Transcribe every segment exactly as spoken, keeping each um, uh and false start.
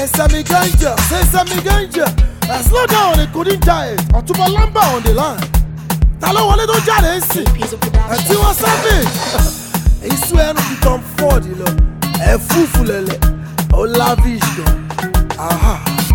Sesame Ganja, Sesame Ganja. Uh, slow down, they couldn't die. Ọ̀túnba Lamba on the line. Ta ló wọlé tó jáde ń sìn? Ẹ̀tí wọ́n savage. Èyí sún ẹnu fi Tom Ford lọ. Ẹ fúfú lẹ̀lẹ̀, ó lavish gan. Aha.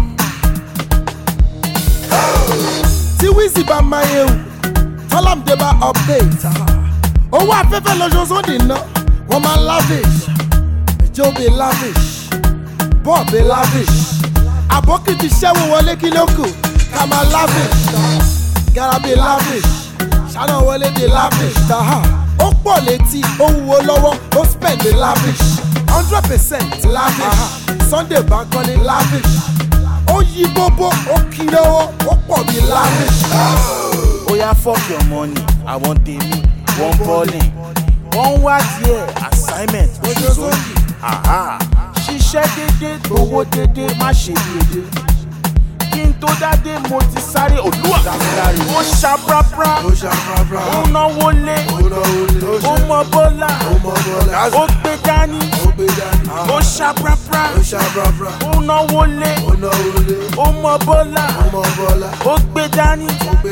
Tí Wizzy bá máa yẹ wù, Tọ́lámdé bá update. Owó afẹ́fẹ́ lọ́jọ́ sódì ná, wọ́n máa lavish. Ẹjọ́ bí lavish, bọ́ọ̀ bí lavish. Àbókì ti ṣẹ́wó wọlé kí ló kù, ká máa lavish. Gara bí lavish, ṣáná wọlé bí lavish. Ó pọ̀ létí, ó wúwo lọ́wọ́, ó spend bí lavish. hundred percent lavish. Sunday Bankole lavish. Ó yí bóbó, ó kí lọ́wọ́, ó pọ̀ bí lavish. Oya fuck your money, I want tèmi, one calling. One wá díẹ̀, assignment, oṣooṣù. Aha. Ṣiṣẹ́ dédé, gbowó dédé, má ṣe dédé. Kí n tó dádé, mo ti sáré Olúwa. Ó ṣàbràbrà, ó náwó lé, ó mọ bọ́lá, ó gbé dání. Ó ṣàbràbrà, ó náwó lé, ó mọ bọ́lá, ó gbé dání.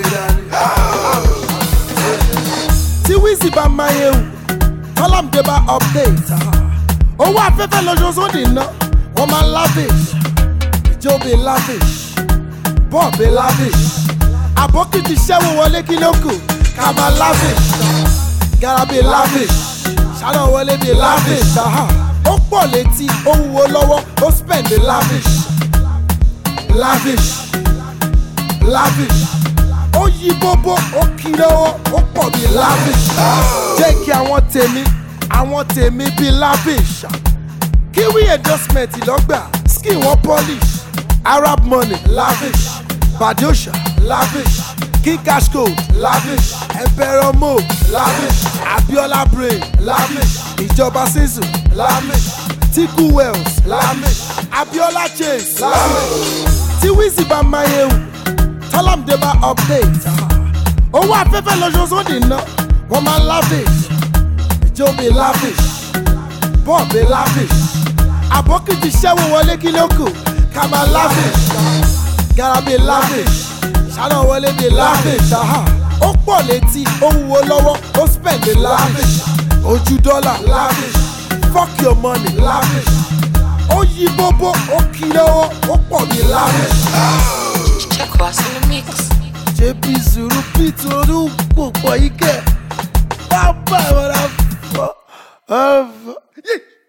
Tí Wizzy bá máa yẹ wù, Tọ́lámdé bá update. Owó afẹ́fẹ́ lọ́jọ́ sódì ná, wọ́n máa lavish. Ìjọ́ bí lavish, bọ́ọ̀ bí lavish. Àbókì ti ṣẹ́wó wọlé kí ló kù, ká máa lavish. Gara bí lavish, ṣáná wọlé bí lavish. Ó pọ̀ létí, ó wúwo lọ́wọ́, ó spend bí lavish. Lavish, lavish. Ó yí bóbó, ó kí lọ́wọ́, ó pọ̀ bí lavish. Jẹ́ kí àwọn tèmi, àwọn tèmi bí lavish. Kiwi endorsement lọ́gbà, skin wọ́n polish. Arab money, lavish. Badosha, lavish. King Cash Code, lavish. Emperor Mo, lavish. Abiola Brain, lavish. Ìjọba Season, lavish. Tiku Wells, lavish. Abiola Chase, lavish. Tí Wizzy bá máa yẹ wù, Tọ́lámdé bá update. Owó afẹ́fẹ́ lọ́jọ́ sódì ná, wọ́n máa lavish. Ìjọ́ bí lavish, bọ́ọ̀ bí lavish. Àbókì ti ṣẹ́wó wọlé kí ló kù, ká máa lavish. Gara bí lavish, ṣáná wọlé bí lavish. Ó pọ̀ létí, ó wúwo lọ́wọ́, ó spend bí lavish. Ojú dọ́là lavish, fuck your money lavish. Ó yí bóbó, ó kí lọ́wọ́, ó pọ̀ bí lavish. Check what's in the mix. J P Zuru Pete orúkọ pọ̀ yìí kẹ́. Bàbá ìwọ̀n náà fọ́.